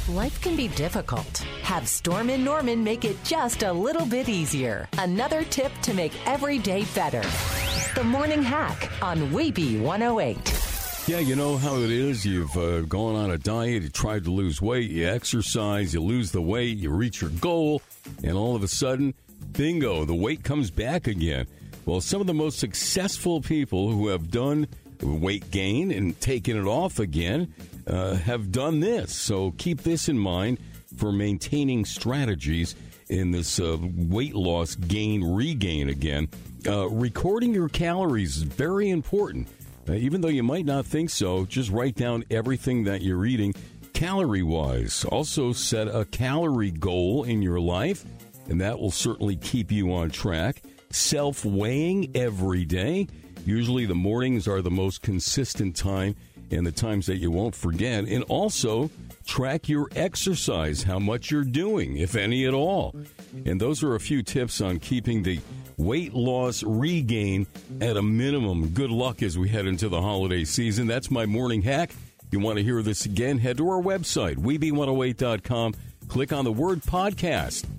Life can be difficult. Have Storm and Norman make it just a little bit easier. Another tip to make every day better. The Morning Hack on Weeby 108. Yeah, you know how it is. You've gone on a diet, you tried to lose weight, you exercise, you lose the weight, you reach your goal, and all of a sudden, bingo, the weight comes back again. Well, some of the most successful people who have done weight gain and taken it off again have done this. So keep this in mind for maintaining strategies in this weight loss gain, regain again. Recording your calories is very important. Even though you might not think so, just write down everything that you're eating calorie-wise. Also set a calorie goal in your life, and that will certainly keep you on track. Self-weighing every day. Usually the mornings are the most consistent time and the times that you won't forget. And also track your exercise, how much you're doing, if any at all. And those are a few tips on keeping the weight loss regain at a minimum. Good luck as we head into the holiday season. That's my morning hack. If you want to hear this again, head to our website, Weeby108.com. Click on the word podcast.